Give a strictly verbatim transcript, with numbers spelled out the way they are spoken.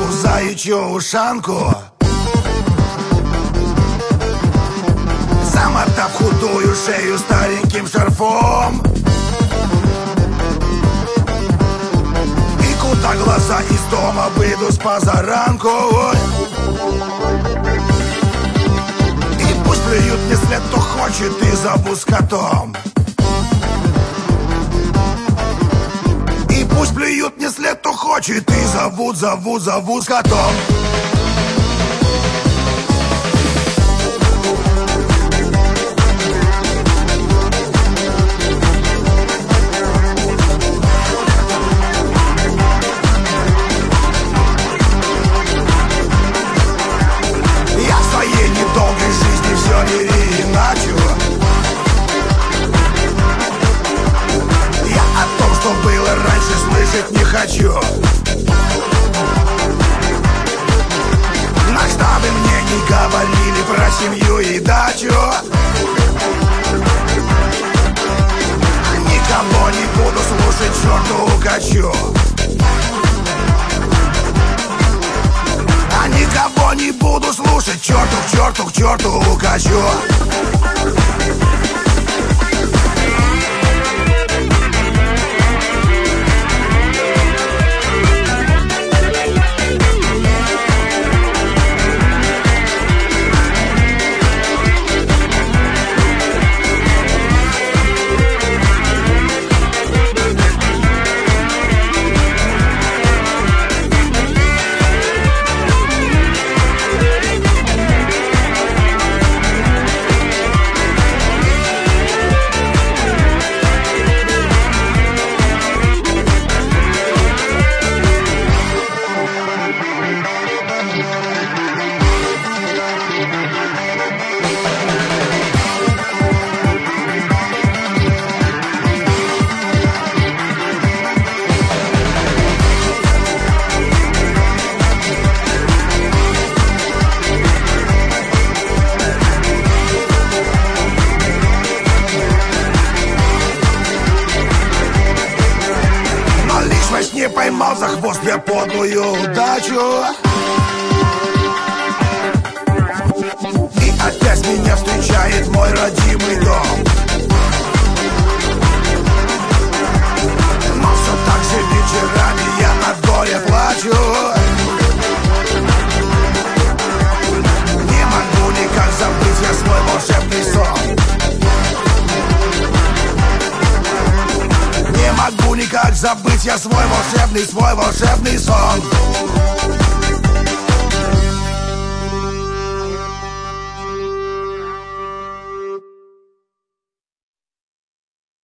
заячью ушанку, замотав худую шею стареньким шарфом. И куда глаза из дома выйду с позаранку. И пусть плюют мне след, кто хочет, и зову скотом. И пусть плюют мне след, кто хочет, и зовут, зовут, зовут скотом. Было раньше, слышать не хочу. Но чтобы мне не говорили про семью и дачу, никого не буду слушать, черту укачу. А никого не буду слушать, черту, к черту, к черту укачу. Не поймал за хвост я подлую удачу, и опять меня встречает мой родимый дом. Но все так же вечерами я от горя плачу. Не могу никак забыть я свой волшебный сон. Не могу никак забыть я свой волшебный, свой волшебный сон.